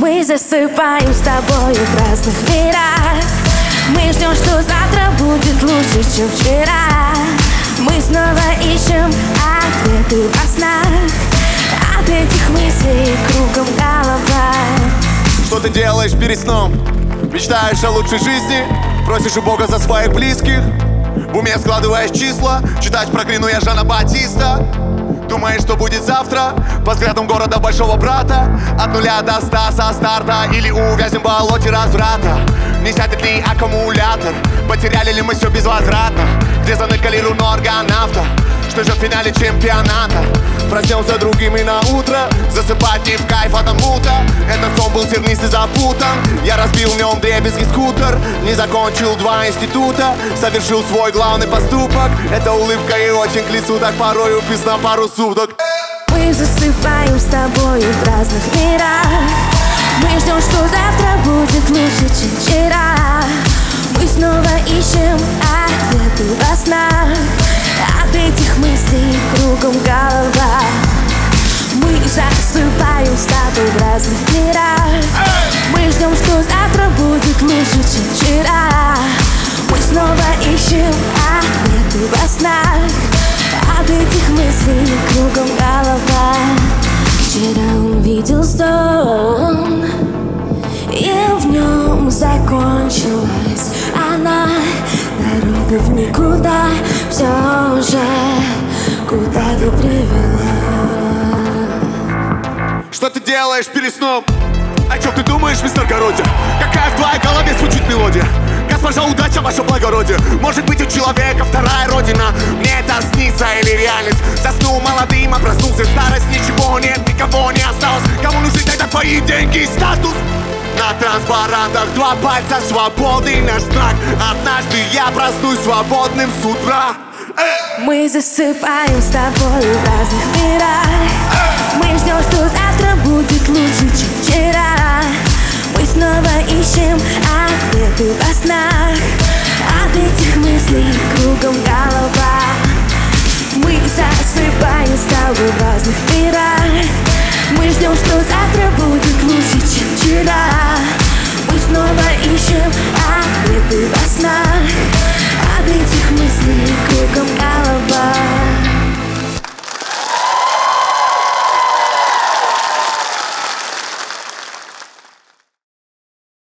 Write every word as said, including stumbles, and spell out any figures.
Мы засыпаем с тобой в разных мирах. Мы ждем, что завтра будет лучше, чем вчера. Мы снова ищем ответы во снах. От этих мыслей кругом голова. Что ты делаешь перед сном? Мечтаешь о лучшей жизни? Просишь у Бога за своих близких? В уме складываешь числа, читать прокляну я Жана Батиста. Думаешь, что будет завтра? По взглядам города большого брата. От нуля до ста со старта. Или увязнем в болоте разврата. Не сядет ли аккумулятор? Потеряли ли мы все безвозвратно? Где заныкали руну аргонавта? Что ждет в финале чемпионата? Проснемся другими на утро. Засыпать не в кайф от омута. Этот сон был тернист и запутан. Я разбил в нем дребезги скутер. Не закончил два института. Совершил свой главный поступок. Это улыбка и очень к лицу. Так порой упис на пару суток. Мы засыпаем с тобой в разных мирах. Мы ждем, что завтра будет лучше, чем вчера. Мы снова ищем ответы во снах. От этих мыслей кругом голова. Мы засыпаем с тобой в разных мирах. Мы ждем, что завтра будет лучше, чем вчера. Мы снова ищем ответы во снах. От этих мыслей кругом голова. Вчера он видел сон, и в нем закончилась она. Дорога в никуда все же куда-то привела. Что ты делаешь перед сном? О чем ты думаешь, мистер Городия? Какая в твоей голове звучит мелодия? Госпожа удача, ваше благородие. Может быть, у человека вторая родина. Мне это снится или реальность? Заснул молодым, а проснулся старость. Ничего нет, никого не осталось. Кому нужны тогда твои деньги и статус? На транспарантах два пальца свободы, наш знак. Однажды я проснусь свободным с утра. Мы засыпаем с тобой в разных мирах.